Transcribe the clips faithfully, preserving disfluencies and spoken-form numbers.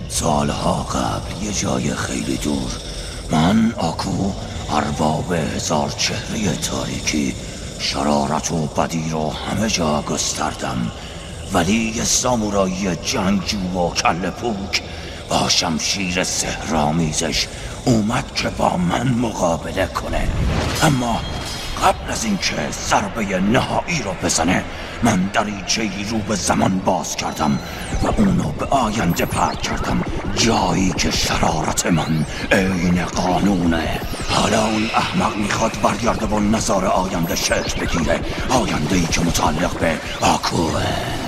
سالها قبل یه جای خیلی دور، من آکو ارباب هزار چهره تاریکی شرارت و بدی رو همه جا گستردم، ولی یه سامورایی جنگجو و کله پوک با شمشیر سحرآمیزش اومد که با من مقابله کنه. اما قبل از اینکه ضربه نهایی رو بزنه، من دریچه‌ای رو به زمان باز کردم و اونو به آینده پرت کردم، جایی که شرارت من عین قانونه. حالا اون احمق میخواد برگرده و نظار آینده شکل بگیره، آینده‌ای که متعلق به آکوه.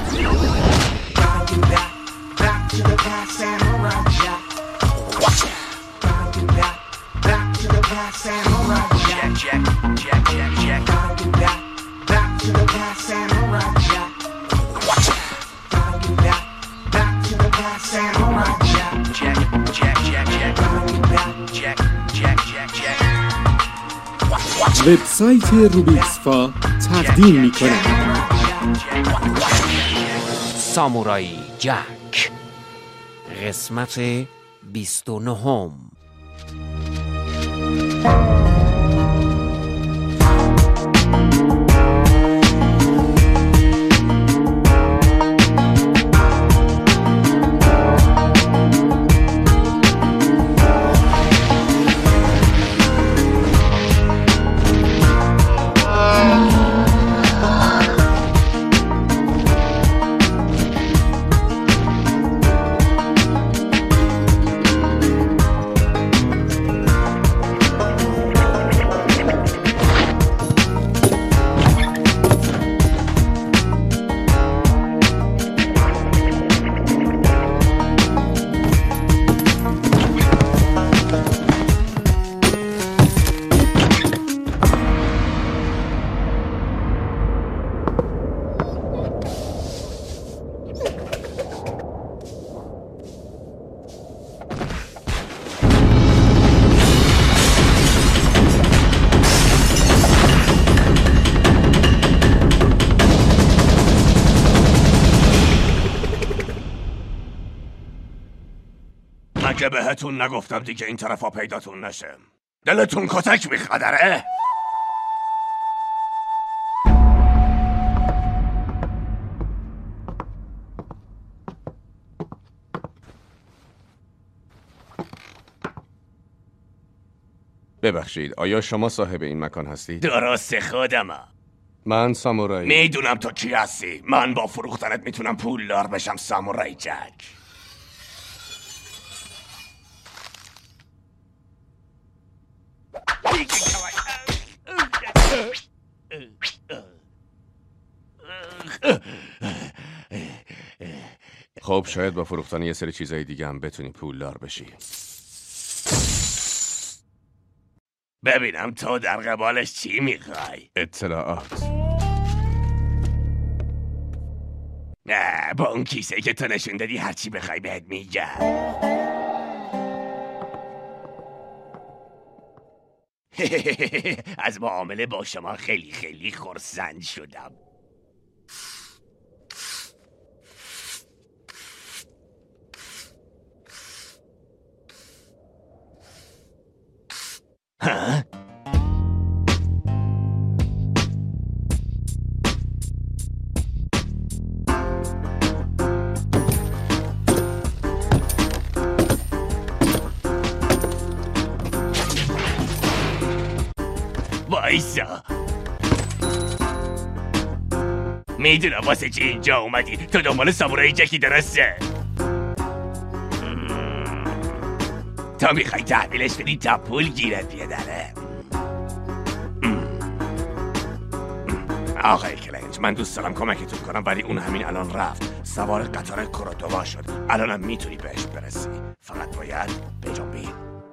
وبسایت روبیکسفا تقدیم می‌کند سامورایی جک، قسمت بیست و نهم. مگه بهتون نگفتم دیگه این طرفا پیداتون نشه؟ دلتون کتک میخدره؟ ببخشید، آیا شما صاحب این مکان هستید؟ درست خودمم. من سامورایی. میدونم تو کی هستی. من با فروختنت میتونم پولدار بشم، سامورایی جک. خب شاید با فروختن یه سری چیزای دیگه هم بتونی پولدار بشی. ببینم تو در قبالش چی میخوای؟ اطلاعات. نه، با اون کیسه که تو نشون دادی هرچی بخوای بهت میگم. از معامله با شما خیلی خیلی خرسند شدم. ها؟ وایسا، میدونم واسه چی اینجا اومدی. تو دنبال سامورایی جکی درسته؟ تا میخوای تحویلش بدی تا پول گیرت بیادره. آقای کلنج، من دوست دارم کمکتون کنم، ولی اون همین الان رفت، سوار قطار کورودوا شد. الانم میتونی بهش برسی، فقط باید بجنبی.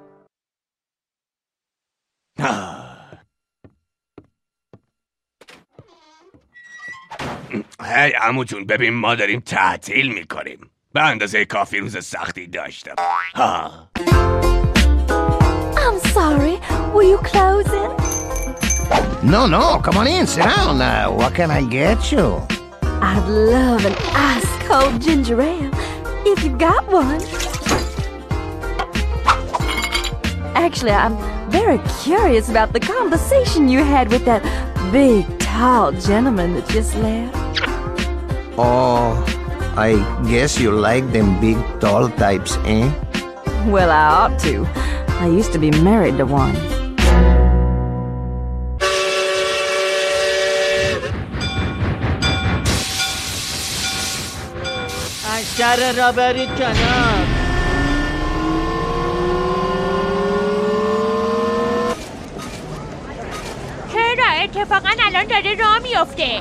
هی عمو ببین، ما داریم تعطیل میکنیم. به اندازه کافی روز سختی داشتم. ها. I'm sorry, were you closing? No, no, come on in, sit down. Uh, what can I get you? I'd love an ice cold ginger ale if you've got one. Actually, I'm very curious about the conversation you had with that big, tall gentleman that just left. Oh, I guess you like them big, tall types, eh? Well, I ought to. I used to be married to one. اشتر را برید کنار. چرا؟ اتفاقا الان داره راه میفته.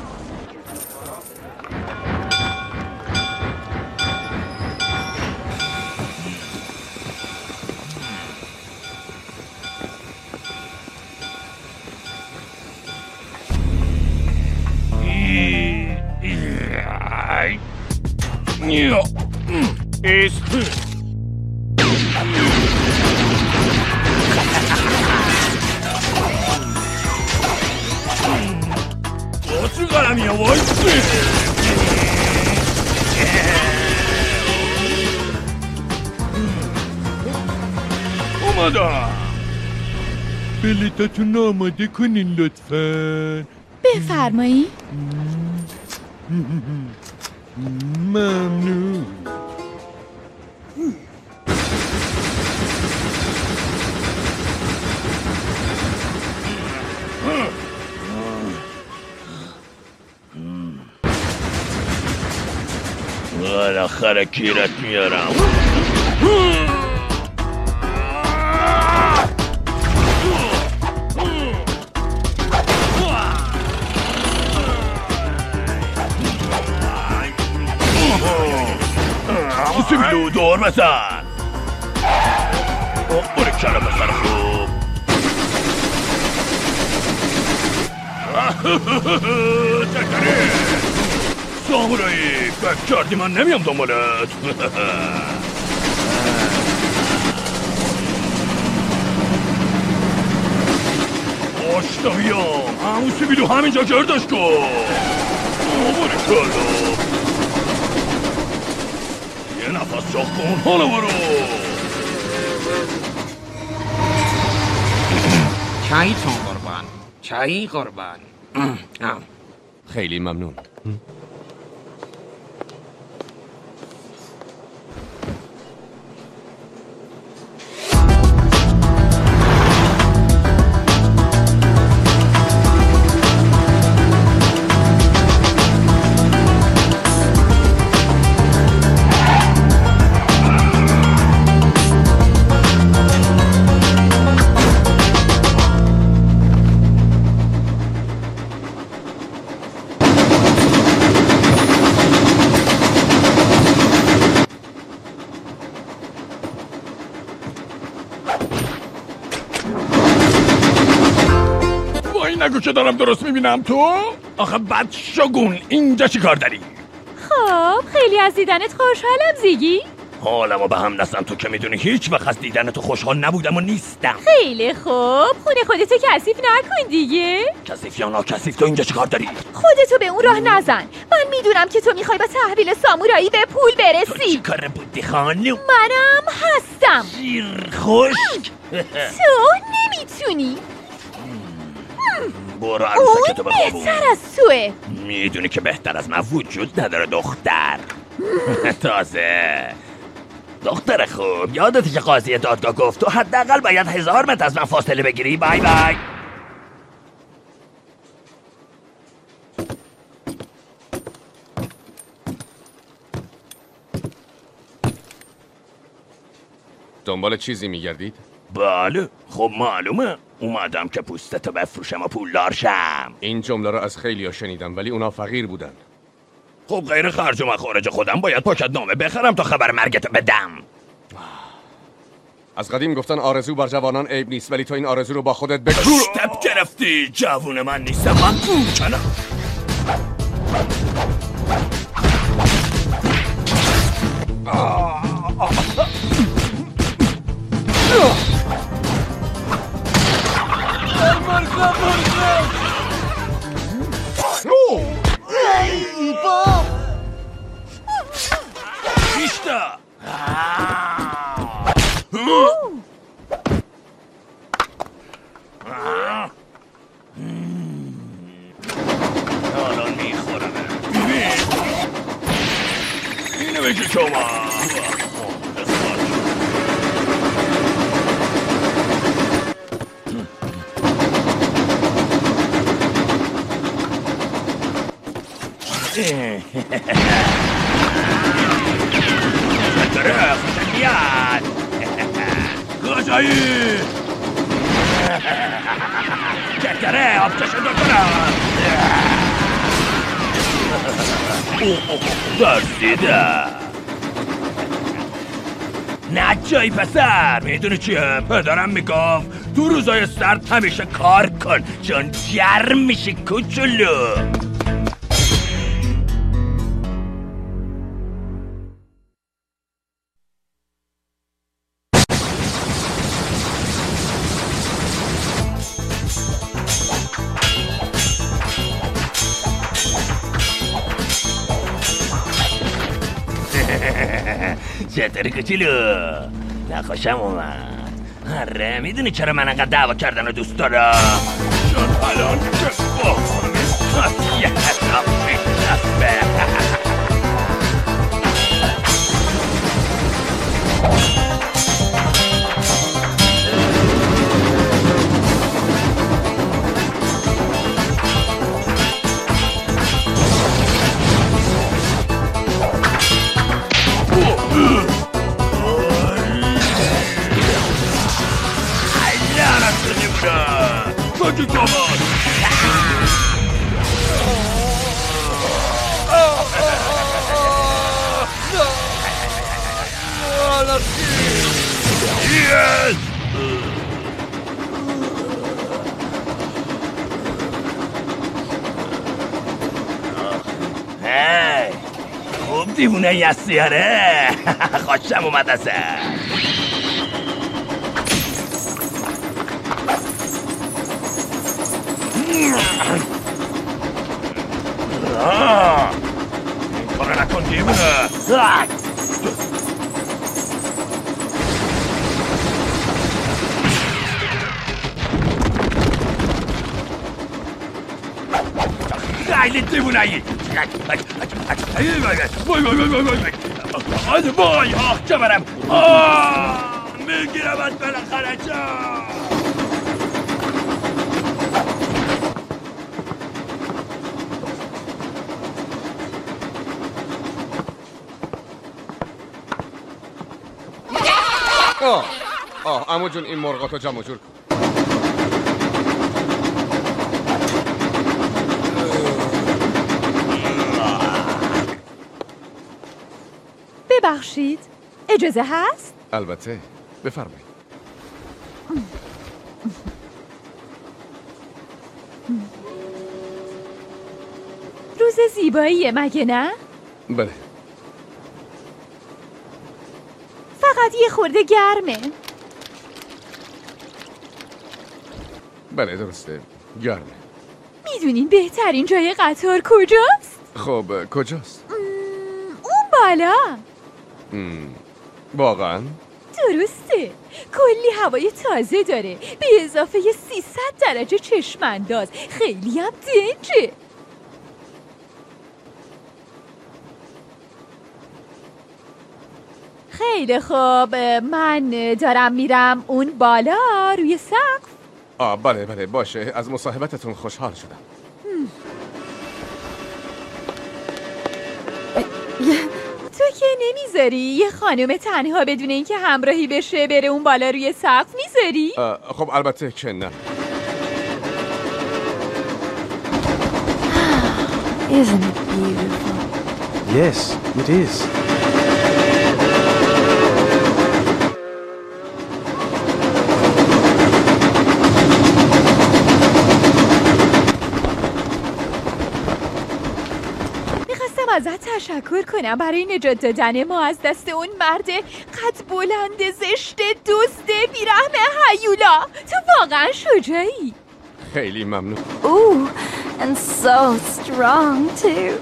اومدم. بلیطتون آماده کنین لطفاً. بفرمایید. ممنون. بالاخره کیرت میارم. سیبیلو دور بزن. باره کلا بزن خوب. چکره سامورایی فکر کردی من نمیام دنبالت. آشتا بیام. همون سیبیلو همینجا گردش کن. باره کلا یه نفس جاخ کن. حالا برو. چایتون قربان. چایی قربان. خیلی ممنون. نگو که دارم درست میبینم. تو آخه بد شگون اینجا چی کار داری؟ خب خیلی از دیدنت خوشحالم زیگی. حالمو به هم نزن. تو که میدونی هیچ وقت از دیدن تو خوشحال نبودم و نیستم. خیلی خوب. خونه خودتو کثیف نکن دیگه. کثیف یا ناکثیف تو اینجا چی کار داری؟ خودتو به اون راه نزن. من میدونم که تو میخوای با تحویل سامورایی به پول برسی. تو چی کار بودی خانم؟ منم هستم. شیر خشک. تو نمیتونی. برو عروسکتو بخوابون. اون بهتر از توه. میدونی که بهتر از من وجود نداره دختر. تازه دختر خوب، یادتی که قاضی دادگاه گفت تو حداقل باید هزار متر از من فاصله بگیری. بای بای. دنبال چیزی میگردید؟ بله خب معلومه. اومدم که پوستتو بفروشم و پولدار شم. این جمله رو از خیلیا شنیدم ولی اونا فقیر بودن. خب غیر خرج و مخارج خودم باید پاکت نامه بخرم تا خبر مرگتو بدم. از قدیم گفتن آرزو بر جوانان عیب نیست ولی تو این آرزو رو با خودت بگو. استپ گرفتی. جوون من نیستم. من کنم. همگی شما درخ میاد کجایی؟ چکره آبچشو دکنم درسیده نه جایی پسر میدونی چیه؟ پدرم میگفت تو روزای سرد همیشه کار کن چون گرم میشی کوچولو. چطوری کوچولو؟ نخوشم اومد. آره میدونی چرا من انقدر دعوا کردن رو دوست دارم؟ چون الان که با خانمی یه حساب میشنفه. Pode tomar! Yes! هی خوب دیوونه یستی هره خوشم اومد ازت. این کار نکن دیوونه. خیلی دیوونه ای. وای وای وای وای وای آده وای آه چه برم آه میگیرم از بالاخره چه. آه آه عمو جون این مرغاتو جمع و جور کن. ببخشید اجازه هست؟ البته بفرمایید. روز زیباییه مگه نه؟ بله فقط یه خورده گرمه. بله درسته گرمه. میدونین بهترین جای قطار کجاست؟ خب کجاست؟ اون بالا. مم. واقعا؟ درسته کلی هوای تازه داره به اضافه سیصد درجه چشمانداز. خیلی هم دنجه. خیلی خوب من دارم میرم اون بالا روی سقف. آه بله بله باشه از مصاحبتتون خوشحال شدم. تو که نمیذاری یه خانم تنها بدون اینکه همراهی بشه بره اون بالا روی سقف میذاری؟ خب البته که نه. Isn't it beautiful? Yes, it is. ازت تشکر کنم برای نجات دادن ما از دست اون مرد قد بلند زشت دزد بیرحم هیولا. تو واقعا شجاعی. خیلی ممنون. Ooh, and so strong too.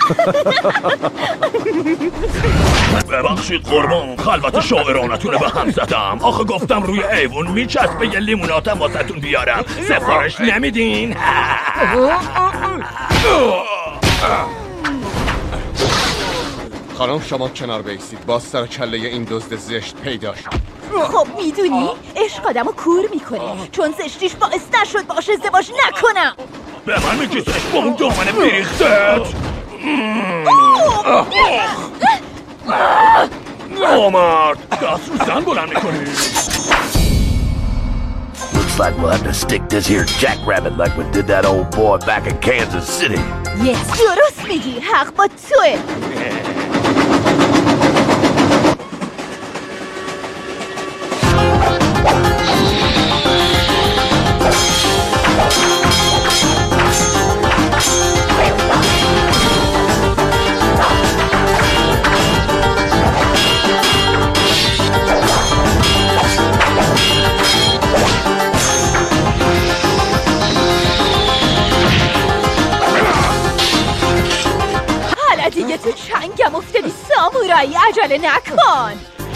ببخشید قربان، خلوت شاعرانتونه به هم زدم. آخه گفتم روی ایوون میچسبه یه لیموناتم واسهتون بیارم. سفارش نمیدین؟ خانم شما کنار بیستید، باز سر کله این دزد زشت پیدا شد. خب میدونی عشق آدمو کور میکنه، چون زشتیش باعث نشد باشه ازدواج نکنم. به من میگی زشت با اون دامن بریختت؟ نامرد، دست رو زن بلند میکنی. Looks like we'll have to stick this here jackrabbit like we did that old boy back in Kansas City. Yes, درست میگی، حق با توه. دیگه تو چنگم افتادی سامورایی، عجله نکن.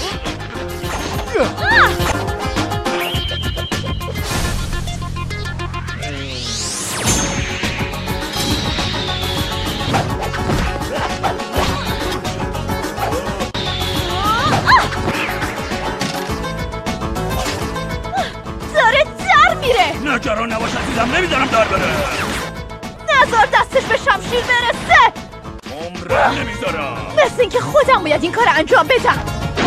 داره در میره. نگران نباش عزیزم، نمیذارم در بره. نذار دستش به شمشیر برسه. عمرم نمیذارم. مثل اینکه خودم باید این کار انجام بدم.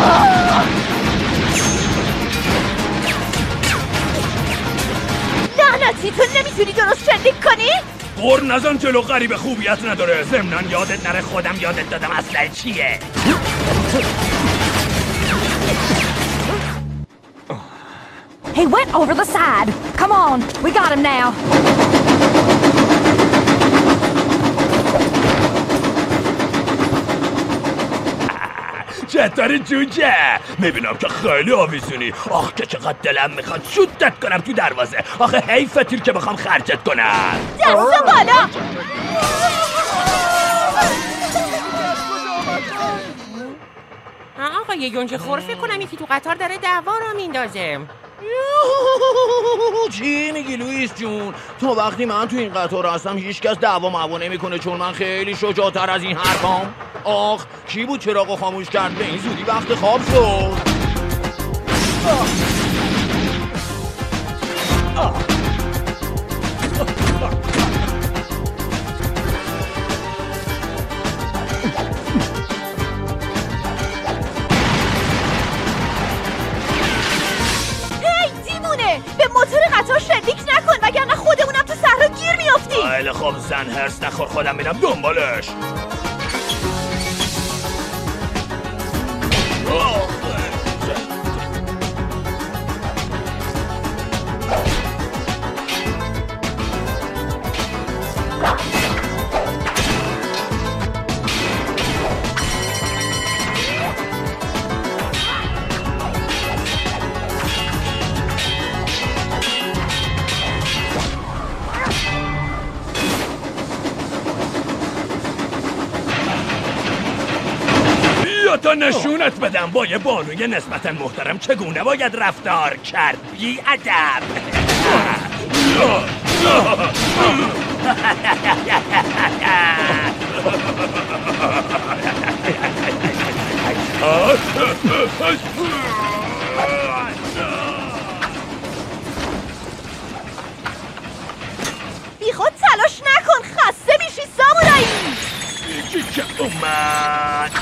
لعنتی، تو نمیتونی درست شلیک کنی؟ قر نزن جلو، غریب خوبیت نداره. ضمناً یادت نره خودم یادت دادم اصلا چیه. He went over the side. Come on, we got him now. چطوری جوجه؟ میبینم که خیلی آویزونی. آخ که چقدر دلم میخواد شوتت کنم تو دروازه. آخه حیفه تیر که بخوام خرجت کنم. دست بالا. آقا یه گنج خور فکر کنم یکی تو قطار داره دعوا را میندازه. چی میگی لوئیس جون؟ تا وقتی من تو این قطار هستم هیچ کس دعوا معوا نمیکنه، چون من خیلی شجاع‌تر از این حرفام. آخ کی بود چراغو خاموش کرد؟ به این زودی وقت خواب شد. آه. آه. به موتور قطار شلیک نکن وگرنه خودمونم تو صحرا گیر میافتیم. خیلی خوب زن، هرس نخور، خودم میرم دنبالش. تا نشونت بدم با یه بانوی نسبتا محترم چگونه باید رفتار کرد. بی ادب. بی خود تلاش نکن، خسته میشی سامورایی. یکی که اومد.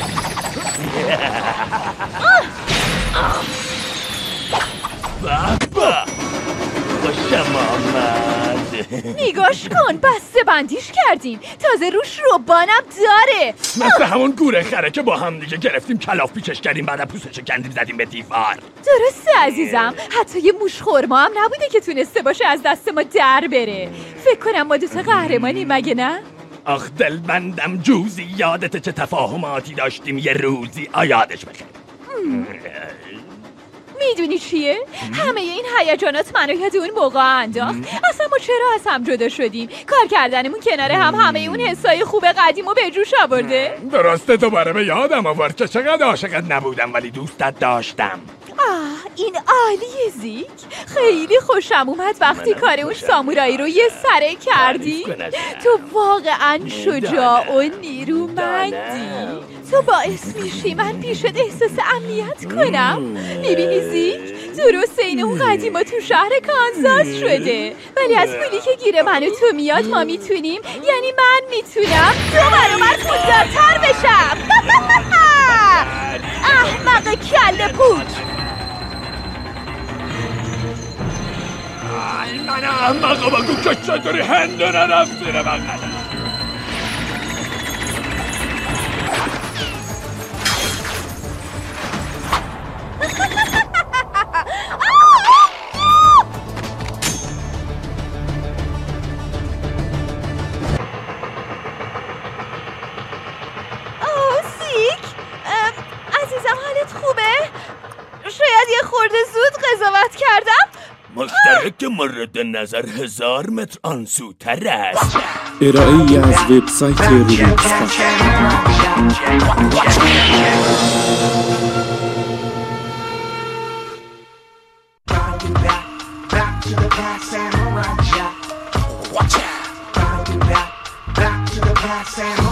بابا خوشم آمد. نگاش کن، بسته بندیش کردیم، تازه روش روبانم داره. مثل همون گوره خره که با هم دیگه گرفتیم کلاف پیچش کردیم، بعد پوستش کندیم زدیم به دیوار. درسته عزیزم، حتی یه موش خورما هم نبوده که تونسته باشه از دست ما در بره. فکر کنم ما دوتا قهرمانی، مگه نه؟ آخ دلبندم جوزی، یادت چه تفاهماتی داشتیم یه روزی، آیادش بخیر. میدونی چیه؟ همه این هیجانات منو یاد اون موقع انداخت. اصلا ما چرا از هم جدا شدیم؟ کار کردنمون کنار هم همه اون حسای خوب قدیمو به جوش آورده. درسته دوباره به یادم آورد که چقدر عاشقت نبودم ولی دوستت داشتم. آه این عالیه زیک. خیلی خوشم اومد وقتی کار اون سامورایی رو یه سره کردی. تو واقعا شجاع و نیرومندی. تو باعث میشی من پیشت احساس امنیت کنم. میبینی زیک؟ درسته این اون قدیما تو شهر کانزاس شده، ولی از پولی که گیر من و تو میاد ما میتونیم، یعنی من میتونم دو برابر پولدارتر بشم. احمق کله پوچ. من احمقا بگو که چطوری هنده نرفت زیر بغلم. عزیزم حالت خوبه؟ شاید یه خورده زود قضاوت کردم؟ مشترک مورد نظر هزار متر آنسوتر است. ارائه‌ای از وبسایت روبیکس Watch out!